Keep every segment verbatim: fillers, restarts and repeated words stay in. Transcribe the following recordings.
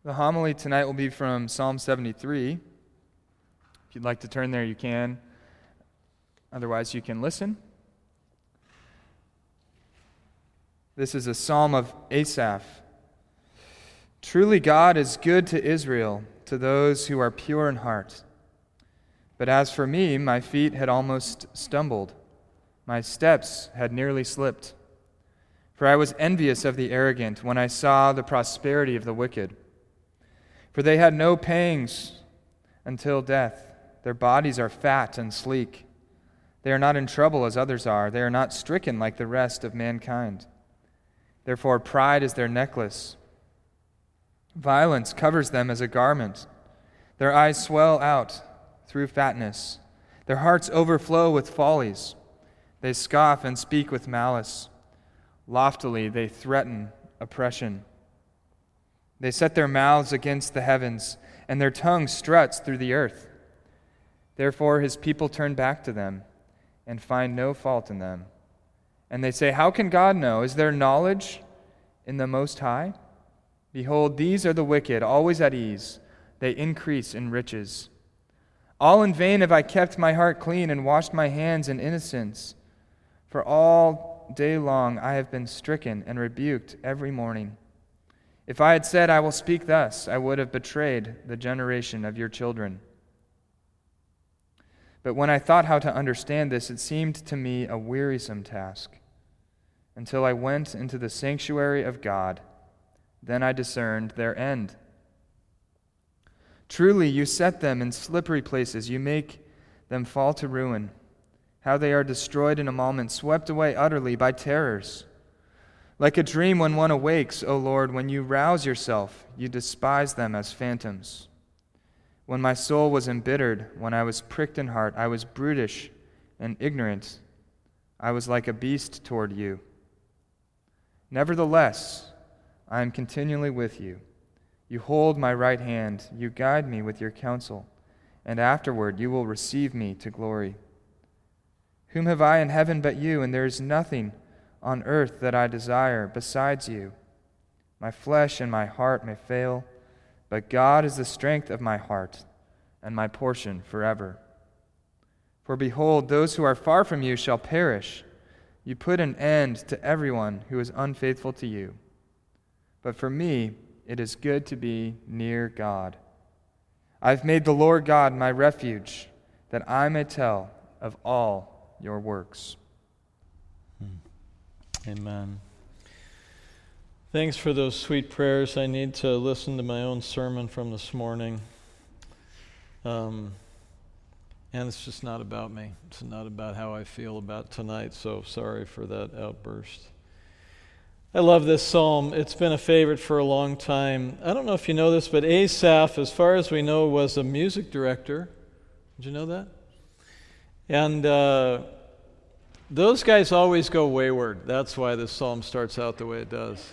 The homily tonight will be from Psalm seventy-three. If you'd like to turn there, you can. Otherwise, you can listen. This is a psalm of Asaph. Truly God is good to Israel, to those who are pure in heart. But as for me, my feet had almost stumbled. My steps had nearly slipped. For I was envious of the arrogant when I saw the prosperity of the wicked. For they had no pangs until death. Their bodies are fat and sleek. They are not in trouble as others are. They are not stricken like the rest of mankind. Therefore pride is their necklace. Violence covers them as a garment. Their eyes swell out through fatness. Their hearts overflow with follies. They scoff and speak with malice. Loftily they threaten oppression. They set their mouths against the heavens, and their tongue struts through the earth. Therefore his people turn back to them and find no fault in them. And they say, how can God know? Is there knowledge in the Most High? Behold, these are the wicked, always at ease. They increase in riches. All in vain have I kept my heart clean and washed my hands in innocence. For all day long I have been stricken and rebuked every morning. If I had said, I will speak thus, I would have betrayed the generation of your children. But when I thought how to understand this, it seemed to me a wearisome task, until I went into the sanctuary of God. Then I discerned their end. Truly, you set them in slippery places. You make them fall to ruin. How they are destroyed in a moment, swept away utterly by terrors. Like a dream when one awakes, O Lord, when you rouse yourself, you despise them as phantoms. When my soul was embittered, when I was pricked in heart, I was brutish and ignorant. I was like a beast toward you. Nevertheless, I am continually with you. You hold my right hand. You guide me with your counsel, and afterward you will receive me to glory. Whom have I in heaven but you, and there is nothing on earth that I desire besides you. My flesh and my heart may fail, but God is the strength of my heart and my portion forever. For behold, those who are far from you shall perish. You put an end to everyone who is unfaithful to you. But for me, it is good to be near God. I've made the Lord God my refuge, that I may tell of all your works. Amen. Thanks for those sweet prayers. I need to listen to my own sermon from this morning. Um, and it's just not about me. It's not about how I feel about tonight, so sorry for that outburst. I love this psalm. It's been a favorite for a long time. I don't know if you know this, but Asaph, as far as we know, was a music director. Did you know that? And uh, those guys always go wayward. That's why this psalm starts out the way it does.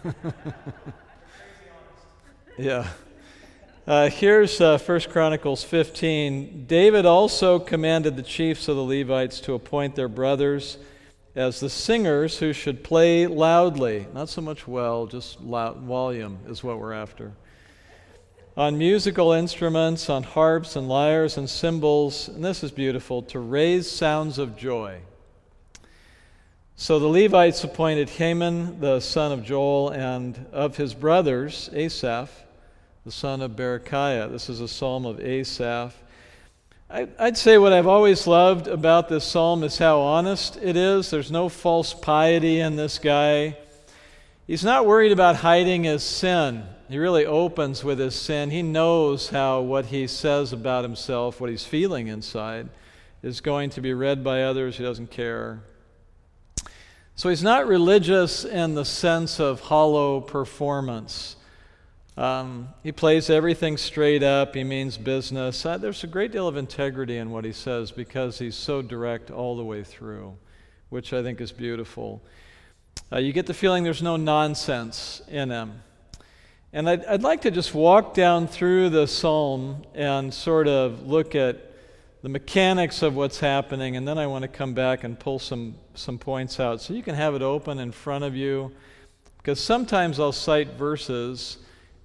Yeah. Uh, here's uh, First Chronicles fifteen. David also commanded the chiefs of the Levites to appoint their brothers as the singers who should play loudly. Not so much well, just loud volume is what we're after. On musical instruments, on harps and lyres and cymbals, and this is beautiful, to raise sounds of joy. So the Levites appointed Heman, the son of Joel, and of his brothers, Asaph, the son of Berechiah. This is a psalm of Asaph. I'd say what I've always loved about this psalm is how honest it is. There's no false piety in this guy. He's not worried about hiding his sin. He really opens with his sin. He knows how what he says about himself, what he's feeling inside, is going to be read by others. He doesn't care. So he's not religious in the sense of hollow performance. Um, he plays everything straight up. He means business. Uh, there's a great deal of integrity in what he says because he's so direct all the way through, which I think is beautiful. Uh, you get the feeling there's no nonsense in him. And I'd, I'd like to just walk down through the psalm and sort of look at the mechanics of what's happening, and then I want to come back and pull some, some points out so you can have it open in front of you, because sometimes I'll cite verses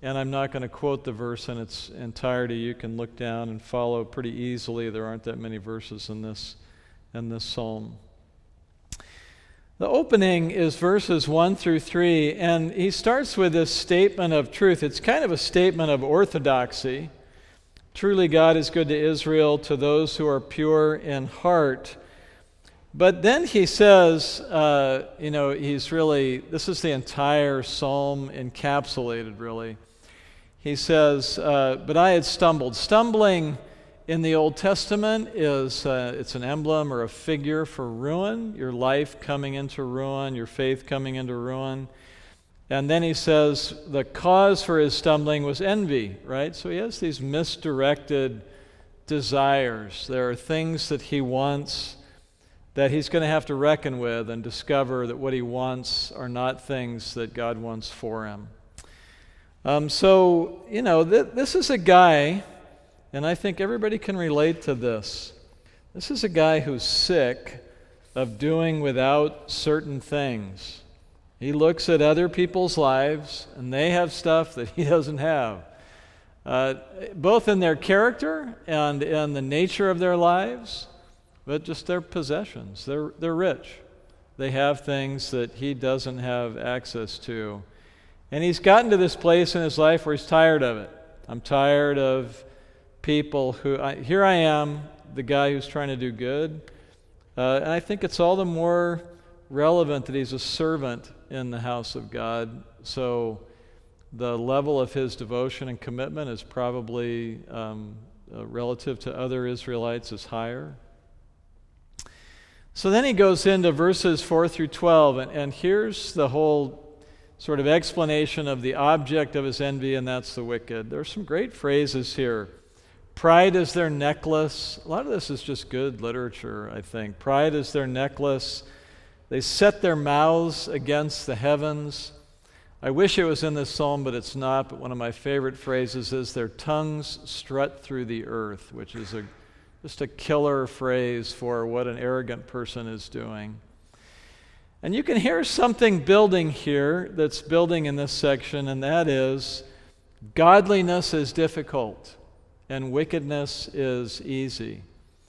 and I'm not going to quote the verse in its entirety. You can look down and follow pretty easily. There aren't that many verses in this in this psalm. The opening is verses one through three, and he starts with this statement of truth. It's kind of a statement of orthodoxy. Truly God is good to Israel, to those who are pure in heart. But then he says, uh, you know, he's really, this is the entire psalm encapsulated, really. He says, uh, but I had stumbled. Stumbling in the Old Testament is, uh, it's an emblem or a figure for ruin, your life coming into ruin, your faith coming into ruin. And then he says the cause for his stumbling was envy, right? So he has these misdirected desires. There are things that he wants that he's going to have to reckon with and discover that what he wants are not things that God wants for him. Um, so, you know, th- this is a guy, and I think everybody can relate to this. This is a guy who's sick of doing without certain things. He looks at other people's lives, and they have stuff that he doesn't have, uh, both in their character and in the nature of their lives, but just their possessions. They're, they're rich. They have things that he doesn't have access to. And he's gotten to this place in his life where he's tired of it. I'm tired of people who, I, here I am, the guy who's trying to do good. Uh, and I think it's all the more relevant that he's a servant in the house of God. So the level of his devotion and commitment is probably, um, uh, relative to other Israelites, is higher. So then he goes into verses four through twelve, and, and here's the whole sort of explanation of the object of his envy, and that's the wicked. There's some great phrases here. Pride is their necklace. A lot of this is just good literature, I think. Pride is their necklace. They set their mouths against the heavens. I wish it was in this psalm, but it's not. But one of my favorite phrases is their tongues strut through the earth, which is a just a killer phrase for what an arrogant person is doing. And you can hear something building here that's building in this section, and that is godliness is difficult and wickedness is easy.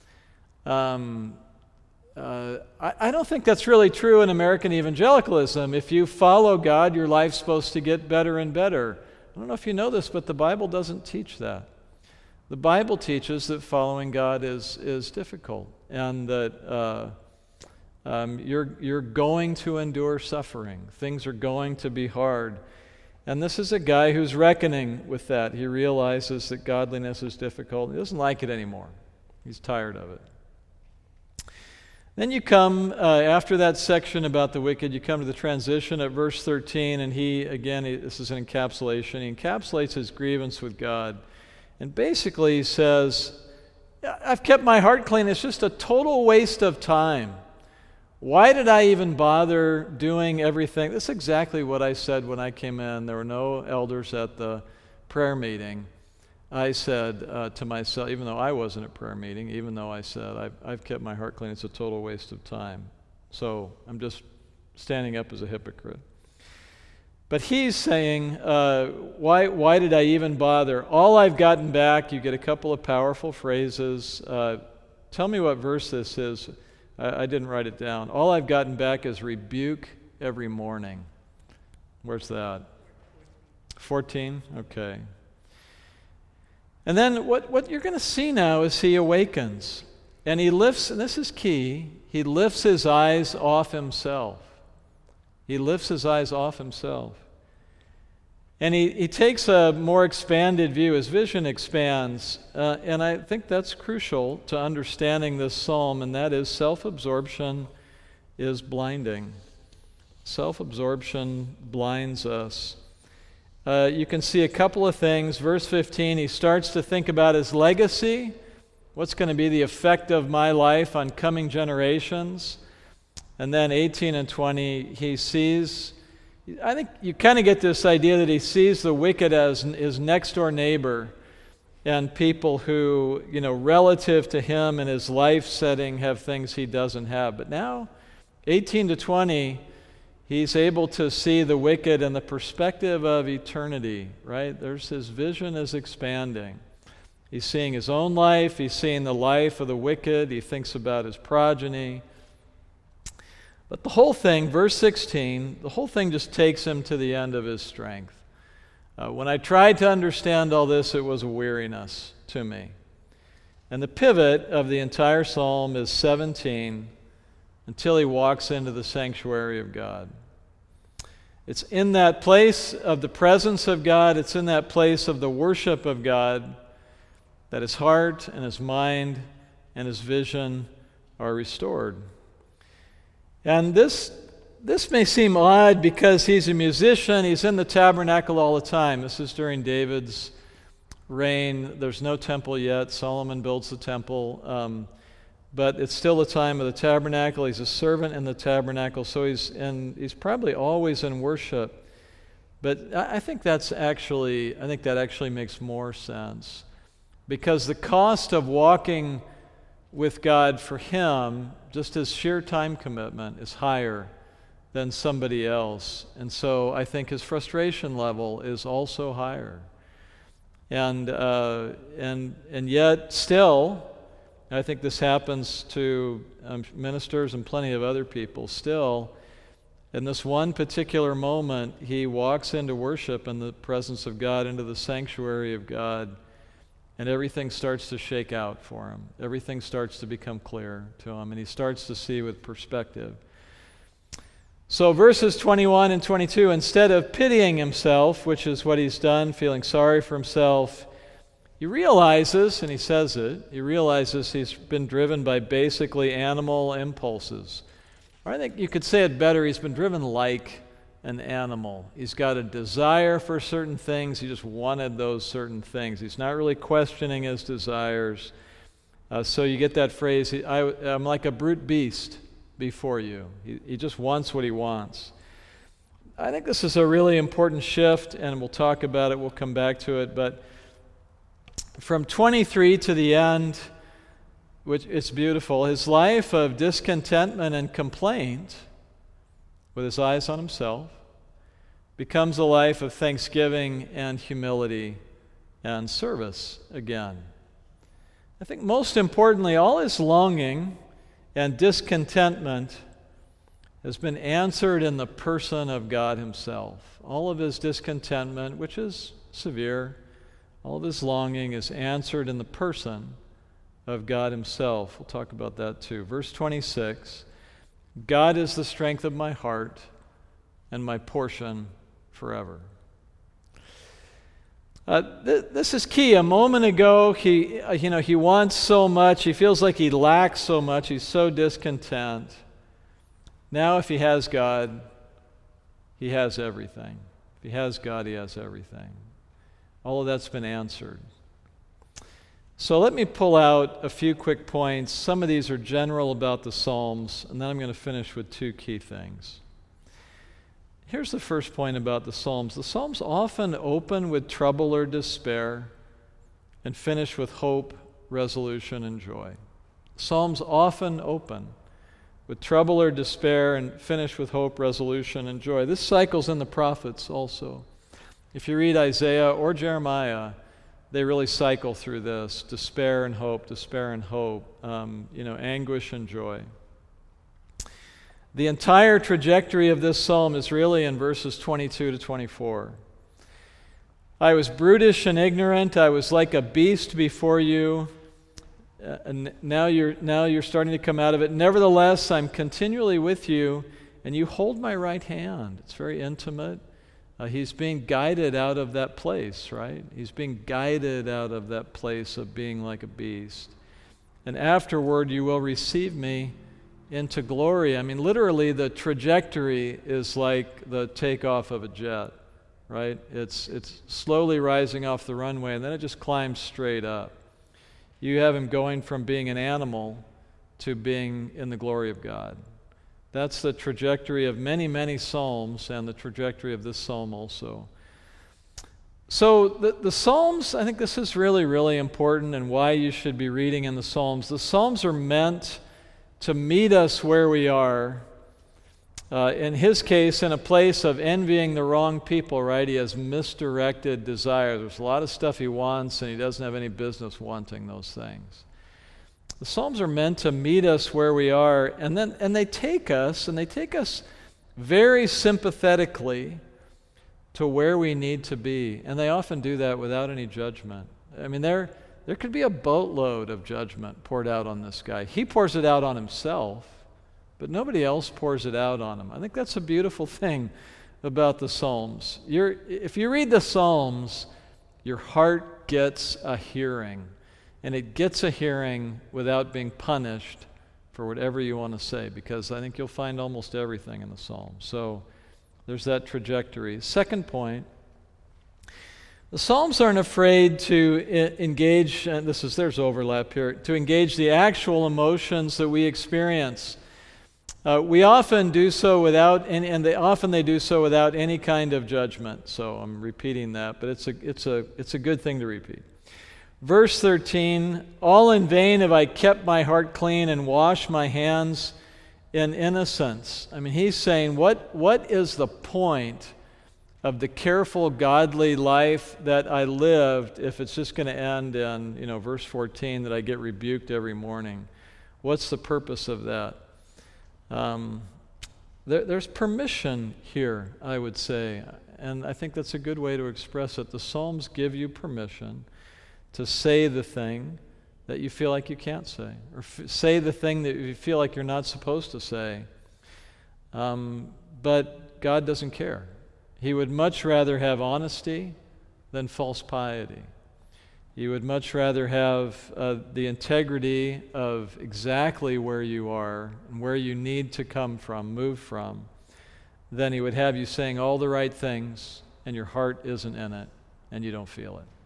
Um, uh, I, I don't think that's really true in American evangelicalism. If you follow God, your life's supposed to get better and better. I don't know if you know this, but the Bible doesn't teach that. The Bible teaches that following God is is difficult, and that uh, um, you're you're going to endure suffering. Things are going to be hard, and this is a guy who's reckoning with that. He realizes that godliness is difficult. He doesn't like it anymore. He's tired of it. Then you come, uh, after that section about the wicked, you come to the transition at verse thirteen, and he, again, he, this is an encapsulation. He encapsulates his grievance with God. And basically he says, I've kept my heart clean. It's just a total waste of time. Why did I even bother doing everything? That's exactly what I said when I came in. There were no elders at the prayer meeting. I said uh, to myself, even though I wasn't at prayer meeting, even though I said, I've, I've kept my heart clean, it's a total waste of time. So I'm just standing up as a hypocrite. But he's saying, uh, why, why did I even bother? All I've gotten back, you get a couple of powerful phrases. Uh, tell me what verse this is. I, I didn't write it down. All I've gotten back is rebuke every morning. Where's that? fourteen? Okay. And then what, what you're going to see now is he awakens. And he lifts, and this is key, he lifts his eyes off himself. He lifts his eyes off himself. And he, he takes a more expanded view. His vision expands. Uh, and I think that's crucial to understanding this psalm, and that is self-absorption is blinding. Self-absorption blinds us. Uh, you can see a couple of things. Verse fifteen, he starts to think about his legacy. What's going to be the effect of my life on coming generations? And then eighteen and twenty, he sees, I think you kind of get this idea that he sees the wicked as his next-door neighbor and people who, you know, relative to him and his life setting have things he doesn't have. But now, eighteen to twenty, he's able to see the wicked in the perspective of eternity, right? There's his vision is expanding. He's seeing his own life. He's seeing the life of the wicked. He thinks about his progeny. But the whole thing, verse sixteen, the whole thing just takes him to the end of his strength. Uh, when I tried to understand all this, it was a weariness to me. And the pivot of the entire psalm is seventeen, until he walks into the sanctuary of God. It's in that place of the presence of God, it's in that place of the worship of God, that his heart and his mind and his vision are restored. And this, this may seem odd because he's a musician, he's in the tabernacle all the time. This is during David's reign. There's no temple yet. Solomon builds the temple. Um, But it's still the time of the tabernacle. He's a servant in the tabernacle, so he's in, he's probably always in worship. But I think that's actually, I think that actually makes more sense, because the cost of walking with God for him, just his sheer time commitment, is higher than somebody else, and so I think his frustration level is also higher. And uh, and and yet still, I think this happens to um, ministers and plenty of other people. Still, in this one particular moment, he walks into worship in the presence of God, into the sanctuary of God, and everything starts to shake out for him. Everything starts to become clear to him, and he starts to see with perspective. So verses twenty-one and twenty-two, instead of pitying himself, which is what he's done, feeling sorry for himself, he realizes, and he says it, he realizes he's been driven by basically animal impulses. Or I think you could say it better, he's been driven like an animal. He's got a desire for certain things, he just wanted those certain things. He's not really questioning his desires. Uh, so you get that phrase, I, I'm like a brute beast before you. He, he just wants what he wants. I think this is a really important shift, and we'll talk about it, we'll come back to it, but from twenty-three to the end, which it's beautiful, his life of discontentment and complaint, with his eyes on himself, becomes a life of thanksgiving and humility and service again. I think most importantly, all his longing and discontentment has been answered in the person of God himself. All of his discontentment, which is severe, all of his longing is answered in the person of God himself. We'll talk about that too. Verse twenty-six, God is the strength of my heart and my portion forever. Uh, th- this is key. A moment ago, he, uh, you know, he wants so much. He feels like he lacks so much. He's so discontent. Now, if he has God, he has everything. If he has God, he has everything. All of that's been answered. So let me pull out a few quick points. Some of these are general about the Psalms, and then I'm going to finish with two key things. Here's the first point about the Psalms. The Psalms often open with trouble or despair and finish with hope, resolution, and joy. Psalms often open with trouble or despair and finish with hope, resolution, and joy. This cycles in the prophets also. If you read Isaiah or Jeremiah, they really cycle through this: despair and hope, despair and hope, um, you know, anguish and joy. The entire trajectory of this psalm is really in verses twenty-two to twenty-four. I was brutish and ignorant. I was like a beast before you. Uh, and now you're now you're starting to come out of it. Nevertheless, I'm continually with you, and you hold my right hand. It's very intimate. Uh, he's being guided out of that place, right? He's being guided out of that place of being like a beast. And afterward, you will receive me into glory. I mean, literally, the trajectory is like the takeoff of a jet, right? It's it's slowly rising off the runway, and then it just climbs straight up. You have him going from being an animal to being in the glory of God. That's the trajectory of many, many psalms, and the trajectory of this psalm also. So the, the Psalms, I think this is really, really important, and why you should be reading in the Psalms. The Psalms are meant to meet us where we are Uh, in his case, in a place of envying the wrong people, right, he has misdirected desires. There's a lot of stuff he wants, and he doesn't have any business wanting those things. The Psalms are meant to meet us where we are, and then and they take us, and they take us very sympathetically to where we need to be. And they often do that without any judgment. I mean, there, there could be a boatload of judgment poured out on this guy. He pours it out on himself, but nobody else pours it out on him. I think that's a beautiful thing about the Psalms. You're, if you read the Psalms, your heart gets a hearing, and it gets a hearing without being punished for whatever you want to say, because I think you'll find almost everything in the Psalms. So there's that trajectory. Second point, the Psalms aren't afraid to I- engage, and this is, there's overlap here, to engage the actual emotions that we experience. Uh, we often do so without, any, and they, often they do so without any kind of judgment. So I'm repeating that, but it's a, it's a, it's a good thing to repeat. Verse thirteen, all in vain have I kept my heart clean and washed my hands in innocence. I mean, he's saying, what, what is the point of the careful, godly life that I lived if it's just going to end in, you know, verse fourteen, that I get rebuked every morning? What's the purpose of that? Um, there, there's permission here, I would say, and I think that's a good way to express it. The Psalms give you permission to say the thing that you feel like you can't say, or f- say the thing that you feel like you're not supposed to say. Um, but God doesn't care. He would much rather have honesty than false piety. He would much rather have uh, the integrity of exactly where you are and where you need to come from, move from, than he would have you saying all the right things and your heart isn't in it and you don't feel it.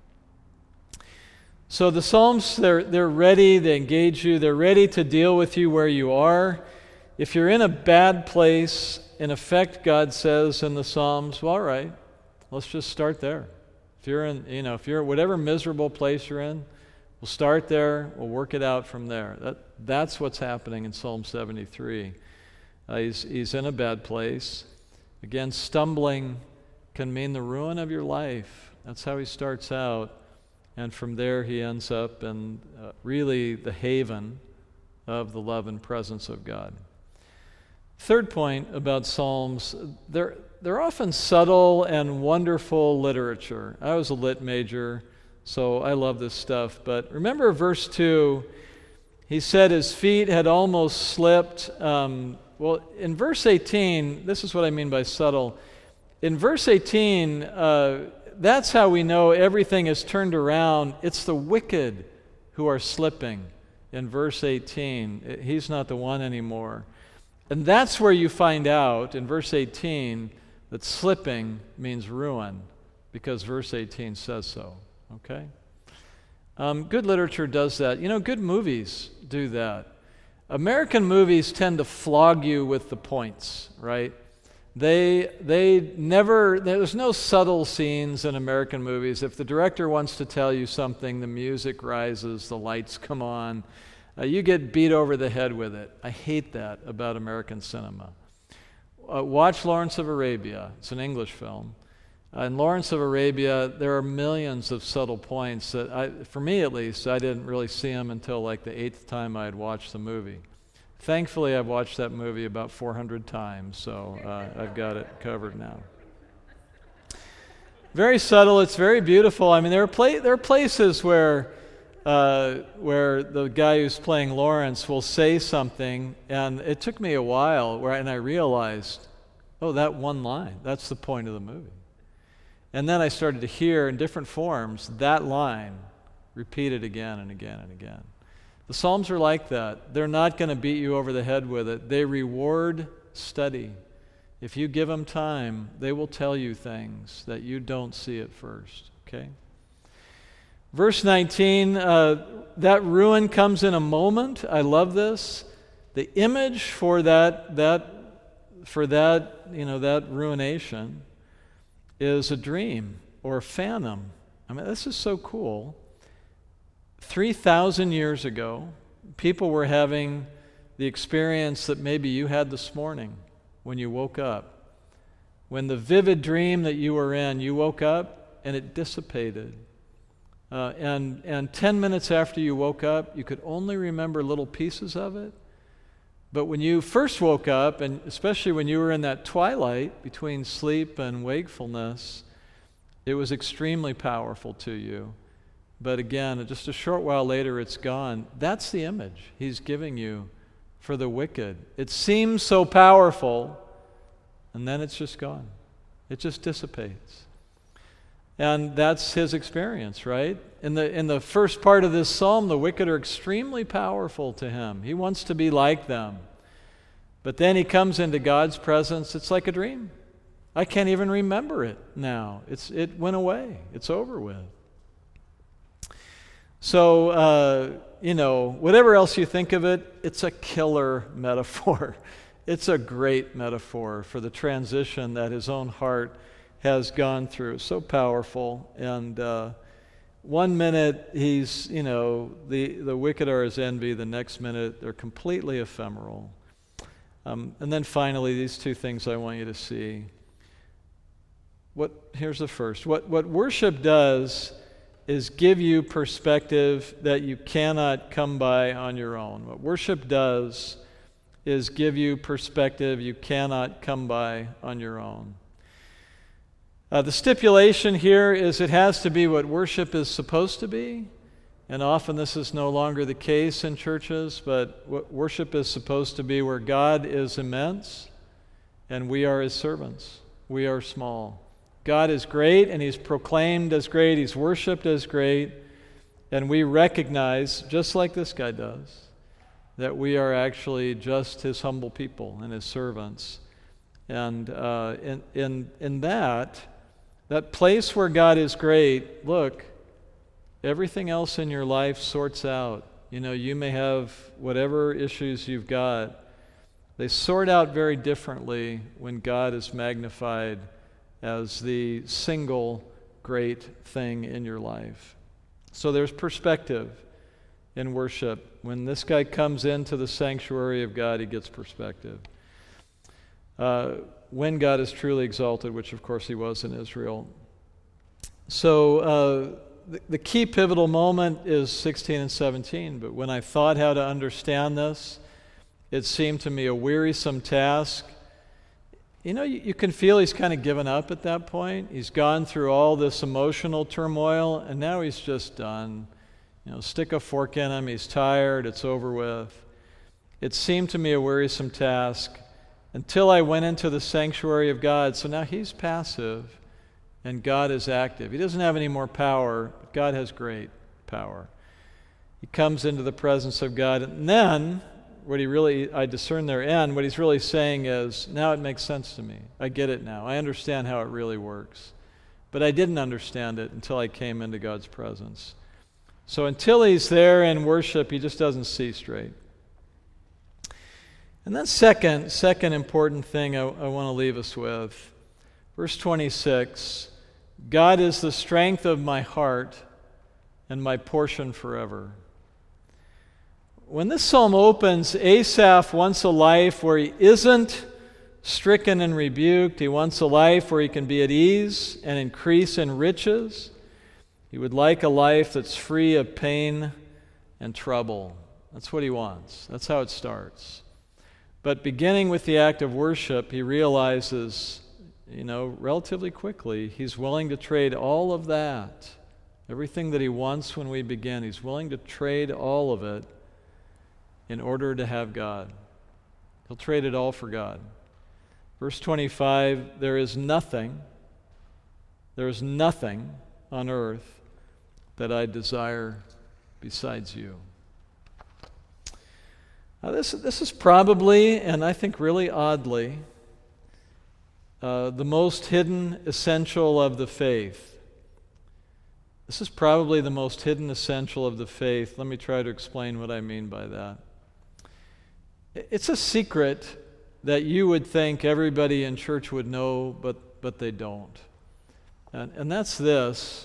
So the Psalms, they're, they're ready, they engage you, they're ready to deal with you where you are. If you're in a bad place, in effect, God says in the Psalms, well, all right, let's just start there. If you're in, you know, if you're whatever miserable place you're in, we'll start there, we'll work it out from there. That, that's what's happening in Psalm seventy-three. Uh, he's, he's in a bad place. Again, stumbling can mean the ruin of your life. That's how he starts out. And from there, he ends up in uh, really the haven of the love and presence of God. Third point about Psalms, they're, they're often subtle and wonderful literature. I was a lit major, so I love this stuff. But remember verse two, he said his feet had almost slipped. Um, well, in verse eighteen, this is what I mean by subtle. In verse eighteen, uh, that's how we know everything is turned around. It's the wicked who are slipping in verse eighteen. He's not the one anymore. And that's where you find out in verse eighteen that slipping means ruin, because verse eighteen says so. Okay? Um, good literature does that. You know, good movies do that. American movies tend to flog you with the points, right? They they never, there's no subtle scenes in American movies. If the director wants to tell you something, the music rises, the lights come on. Uh, you get beat over the head with it. I hate that about American cinema. Uh, watch Lawrence of Arabia. It's an English film. Uh, in Lawrence of Arabia, there are millions of subtle points that, I, for me at least, I didn't really see them until like the eighth time I had watched the movie. Thankfully, I've watched that movie about four hundred times, so uh, I've got it covered now. Very subtle. It's very beautiful. I mean, there are, pla- there are places where uh, where the guy who's playing Lawrence will say something, and it took me a while, where and I realized, oh, that one line, that's the point of the movie. And then I started to hear in different forms that line repeated again and again and again. The Psalms are like that. They're not going to beat you over the head with it. They reward study. If you give them time, they will tell you things that you don't see at first. Okay? Verse nineteen, uh, that ruin comes in a moment. I love this. The image for that that for that you know that ruination is a dream or a phantom. I mean, this is so cool. three thousand years ago, people were having the experience that maybe you had this morning. when you woke up. When the vivid dream that you were in, you woke up and it dissipated. Uh, and, and ten minutes after you woke up, you could only remember little pieces of it. But when you first woke up, and especially when you were in that twilight between sleep and wakefulness, it was extremely powerful to you. But again, just a short while later, it's gone. That's the image he's giving you for the wicked. It seems so powerful, and then it's just gone. It just dissipates. And that's his experience, right? In the in the first part of this psalm, the wicked are extremely powerful to him. He wants to be like them. But then he comes into God's presence. It's like a dream. I can't even remember it now. It's it went away. It's over with. So, uh, you know, whatever else you think of it, it's a killer metaphor. It's a great metaphor for the transition that his own heart has gone through. So powerful. And uh, one minute he's, you know, the, the wicked are his envy. The next minute they're completely ephemeral. Um, and then finally, these two things I want you to see. What here's the first. What what worship does is give you perspective that you cannot come by on your own. What worship does is give you perspective you cannot come by on your own. Uh, the stipulation here is it has to be what worship is supposed to be, and often this is no longer the case in churches, but what worship is supposed to be where God is immense and we are his servants. We are small. God is great and he's proclaimed as great, he's worshiped as great, and we recognize, just like this guy does, that we are actually just his humble people and his servants. And uh, in, in, in that, that place where God is great, look, everything else in your life sorts out. You know, you may have whatever issues you've got. They sort out very differently when God is magnified as the single great thing in your life. So there's perspective in worship. When this guy comes into the sanctuary of God, he gets perspective. Uh, when God is truly exalted, which of course he was in Israel. So uh, the, the key pivotal moment is sixteen and seventeen, but when I thought how to understand this, it seemed to me a wearisome task. You know, you, you can feel he's kind of given up at that point. He's gone through all this emotional turmoil, and now he's just done. You know, stick a fork in him, he's tired, it's over with. It seemed to me a wearisome task until I went into the sanctuary of God. So now he's passive and God is active. He doesn't have any more power, but God has great power. He comes into the presence of God, and then what he really, I discern their end, what he's really saying is, now it makes sense to me. I get it now. I understand how it really works. But I didn't understand it until I came into God's presence. So until he's there in worship, he just doesn't see straight. And then second, second important thing I, I want to leave us with, verse twenty-six, God is the strength of my heart and my portion forever. When this psalm opens, Asaph wants a life where he isn't stricken and rebuked. He wants a life where he can be at ease and increase in riches. He would like a life that's free of pain and trouble. That's what he wants. That's how it starts. But beginning with the act of worship, he realizes, you know, relatively quickly, he's willing to trade all of that. Everything that he wants when we begin, he's willing to trade all of it in order to have God. He'll trade it all for God. Verse twenty-five, there is nothing, there is nothing on earth that I desire besides you. Now this, this is probably, and I think really oddly, uh, the most hidden essential of the faith. This is probably the most hidden essential of the faith. Let me try to explain what I mean by that. It's a secret that you would think everybody in church would know, but, but they don't. And, and that's this,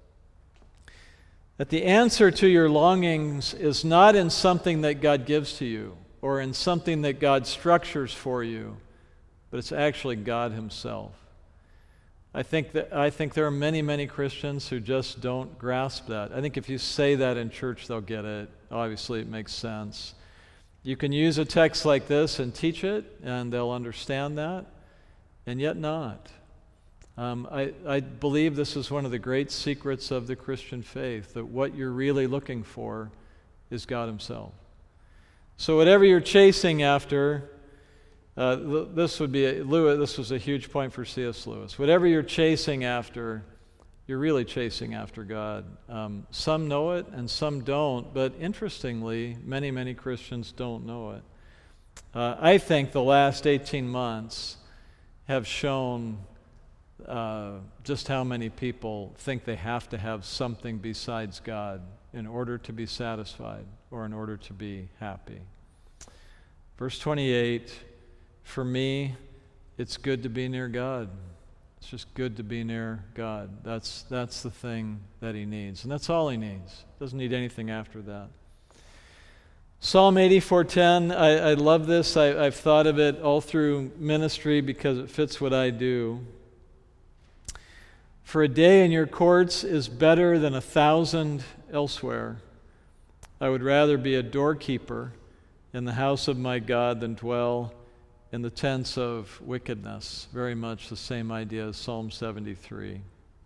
that the answer to your longings is not in something that God gives to you or in something that God structures for you, but it's actually God himself. I think that I think there are many, many Christians who just don't grasp that. I think if you say that in church, they'll get it. Obviously, it makes sense. You can use a text like this and teach it, and they'll understand that, and yet not. Um, I, I believe this is one of the great secrets of the Christian faith, that what you're really looking for is God himself. So whatever you're chasing after, uh, this would be, a, Lewis, this was a huge point for C S Lewis. Whatever you're chasing after, you're really chasing after God. Um, some know it and some don't, but interestingly, many, many Christians don't know it. Uh, I think the last eighteen months have shown uh, just how many people think they have to have something besides God in order to be satisfied or in order to be happy. Verse twenty-eight, for me, it's good to be near God. It's just good to be near God. That's that's the thing that he needs. And that's all he needs. Doesn't need anything after that. Psalm eighty-four ten, I, I love this. I, I've thought of it all through ministry because it fits what I do. For a day in your courts is better than a thousand elsewhere. I would rather be a doorkeeper in the house of my God than dwell in the tents of wickedness. Very much the same idea as Psalm seventy-three.